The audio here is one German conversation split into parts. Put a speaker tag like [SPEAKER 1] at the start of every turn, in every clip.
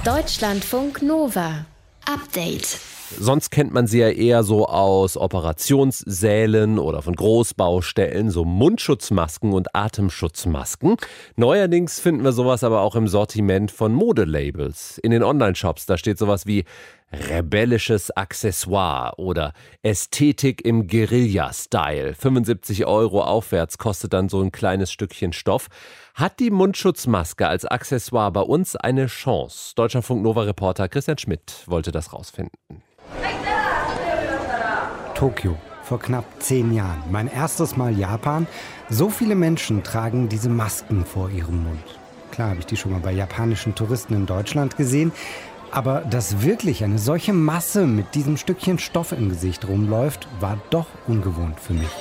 [SPEAKER 1] Deutschlandfunk Nova. Update.
[SPEAKER 2] Sonst kennt man sie ja eher so aus Operationssälen oder von Großbaustellen, so Mundschutzmasken und Atemschutzmasken. Neuerdings finden wir sowas aber auch im Sortiment von Modelabels. In den Online-Shops, da steht sowas wie rebellisches Accessoire oder Ästhetik im Guerilla-Style. 75 € aufwärts kostet dann so ein kleines Stückchen Stoff. Hat die Mundschutzmaske als Accessoire bei uns eine Chance? Deutschlandfunk-Nova-Reporter Christian Schmidt wollte das rausfinden.
[SPEAKER 3] Tokio, vor knapp 10 Jahren. Mein erstes Mal Japan. So viele Menschen tragen diese Masken vor ihrem Mund. Klar habe ich die schon mal bei japanischen Touristen in Deutschland gesehen. Aber dass wirklich eine solche Masse mit diesem Stückchen Stoff im Gesicht rumläuft, war doch ungewohnt für mich.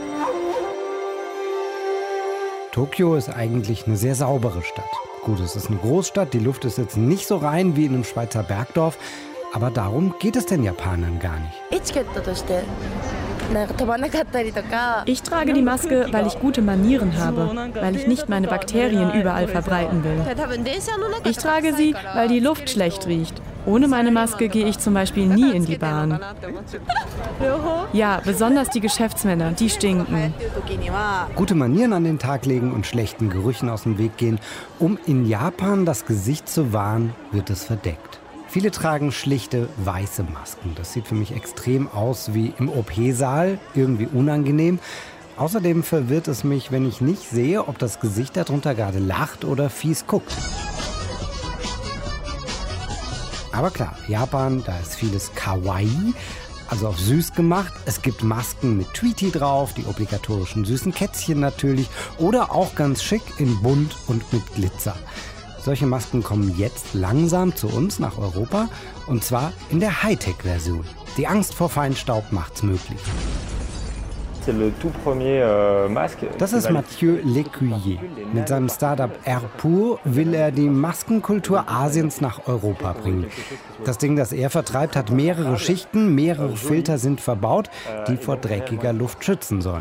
[SPEAKER 3] Tokio ist eigentlich eine sehr saubere Stadt. Gut, es ist eine Großstadt, die Luft ist jetzt nicht so rein wie in einem Schweizer Bergdorf. Aber darum geht es den Japanern gar nicht.
[SPEAKER 4] Ich trage die Maske, weil ich gute Manieren habe, weil ich nicht meine Bakterien überall verbreiten will. Ich trage sie, weil die Luft schlecht riecht. Ohne meine Maske gehe ich zum Beispiel nie in die Bahn. Ja, besonders die Geschäftsmänner, die stinken.
[SPEAKER 3] Gute Manieren an den Tag legen und schlechten Gerüchen aus dem Weg gehen. Um in Japan das Gesicht zu wahren, wird es verdeckt. Viele tragen schlichte, weiße Masken. Das sieht für mich extrem aus wie im OP-Saal, irgendwie unangenehm. Außerdem verwirrt es mich, wenn ich nicht sehe, ob das Gesicht darunter gerade lacht oder fies guckt. Aber klar, Japan, da ist vieles kawaii, also auf süß gemacht. Es gibt Masken mit Tweety drauf, die obligatorischen süßen Kätzchen natürlich oder auch ganz schick in bunt und mit Glitzer. Solche Masken kommen jetzt langsam zu uns nach Europa und zwar in der Hightech-Version. Die Angst vor Feinstaub macht's möglich. Das ist Mathieu Lécuyer. Mit seinem Startup Airpur will er die Maskenkultur Asiens nach Europa bringen. Das Ding, das er vertreibt, hat mehrere Schichten, mehrere Filter sind verbaut, die vor dreckiger Luft schützen sollen.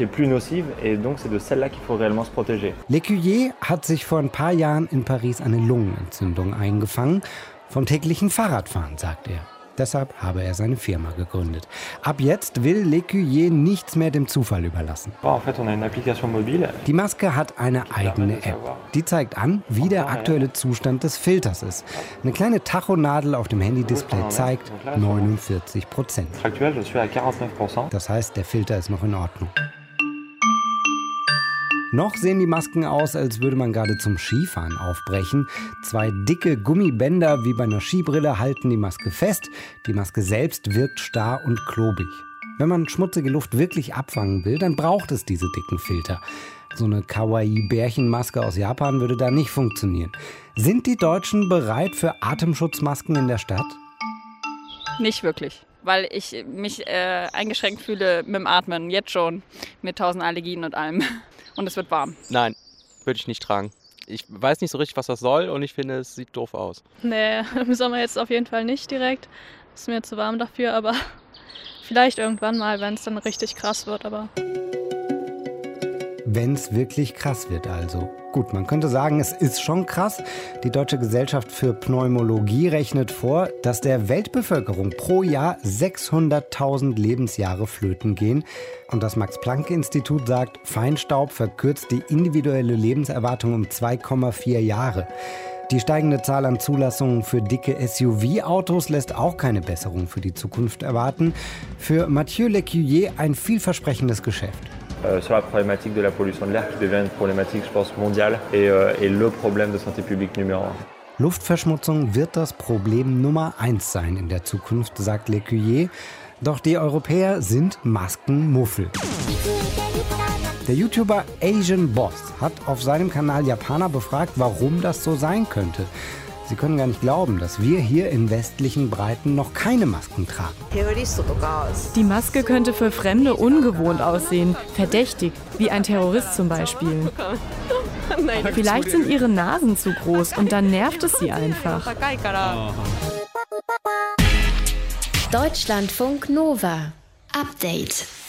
[SPEAKER 3] Lécuyer hat sich vor ein paar Jahren in Paris eine Lungenentzündung eingefangen. Vom täglichen Fahrradfahren, sagt er. Deshalb habe er seine Firma gegründet. Ab jetzt will Lécuyer nichts mehr dem Zufall überlassen. Die Maske hat eine eigene App. Die zeigt an, wie der aktuelle Zustand des Filters ist. Eine kleine Tachonadel auf dem Handy-Display zeigt 49%. Das heißt, der Filter ist noch in Ordnung. Noch sehen die Masken aus, als würde man gerade zum Skifahren aufbrechen. 2 dicke Gummibänder wie bei einer Skibrille halten die Maske fest. Die Maske selbst wirkt starr und klobig. Wenn man schmutzige Luft wirklich abfangen will, dann braucht es diese dicken Filter. So eine Kawaii-Bärchenmaske aus Japan würde da nicht funktionieren. Sind die Deutschen bereit für Atemschutzmasken in der Stadt?
[SPEAKER 5] Nicht wirklich, weil ich mich eingeschränkt fühle mit dem Atmen, jetzt schon, mit 1000 Allergien und allem. Und es wird warm.
[SPEAKER 6] Nein, würde ich nicht tragen. Ich weiß nicht so richtig, was das soll und ich finde, es sieht doof aus.
[SPEAKER 7] Nee, im Sommer jetzt auf jeden Fall nicht direkt. Ist mir zu warm dafür, aber vielleicht irgendwann mal, wenn es dann richtig krass wird. Aber
[SPEAKER 3] wenn es wirklich krass wird also. Gut, man könnte sagen, es ist schon krass. Die Deutsche Gesellschaft für Pneumologie rechnet vor, dass der Weltbevölkerung pro Jahr 600.000 Lebensjahre flöten gehen. Und das Max-Planck-Institut sagt, Feinstaub verkürzt die individuelle Lebenserwartung um 2,4 Jahre. Die steigende Zahl an Zulassungen für dicke SUV-Autos lässt auch keine Besserung für die Zukunft erwarten. Für Mathieu Lécuyer ein vielversprechendes Geschäft.
[SPEAKER 8] Sur la problématique de la pollution de l'air qui devient une problématique, je pense, mondiale et le problème de santé publique numéro 1.
[SPEAKER 3] Luftverschmutzung wird das Problem Nummer 1 sein in der Zukunft, sagt Lécuyer. Doch die Europäer sind Maskenmuffel. Der YouTuber Asian Boss hat auf seinem Kanal Japaner befragt, warum das so sein könnte. Sie können gar nicht glauben, dass wir hier in westlichen Breiten noch keine Masken tragen.
[SPEAKER 4] Die Maske könnte für Fremde ungewohnt aussehen, verdächtig, wie ein Terrorist zum Beispiel. Vielleicht sind ihre Nasen zu groß und dann nervt es sie einfach.
[SPEAKER 1] Deutschlandfunk Nova. Update.